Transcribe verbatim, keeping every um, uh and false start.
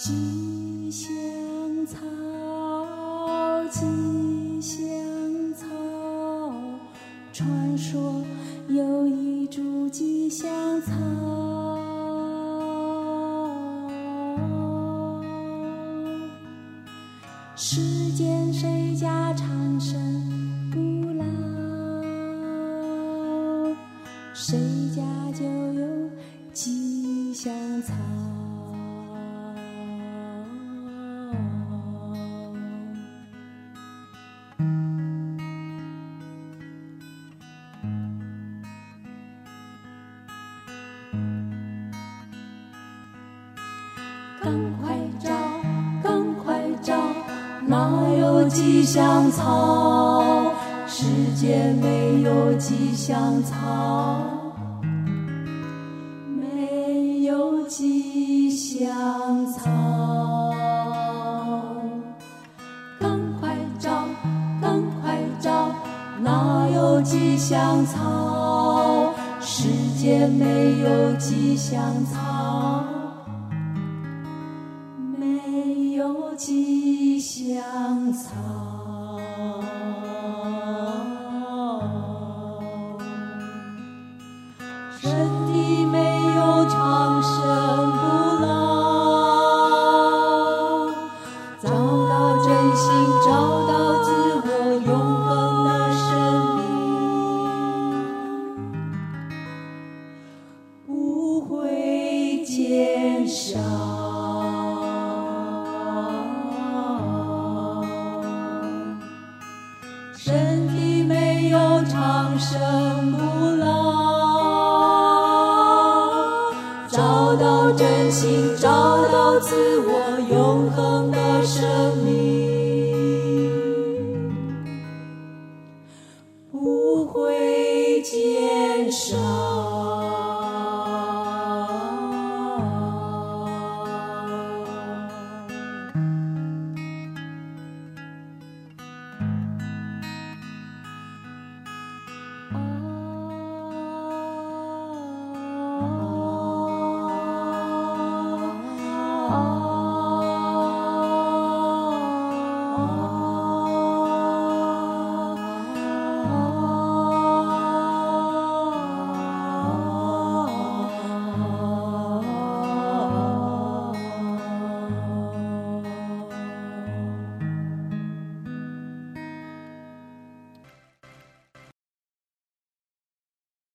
吉祥草，吉祥草，传说有一株吉祥草，世间谁家长生不老，谁家就有吉祥草。赶快找，赶快找，哪有吉祥草？世界没有吉祥草，没有吉祥草。赶快找，赶快找，哪有吉祥草？世界没有吉祥草，没有吉祥草。身体没有长生不老，找到真心，找到自我永恒的生命，不会减少。身体没有长生不老，找到真心，找到自我永恒的生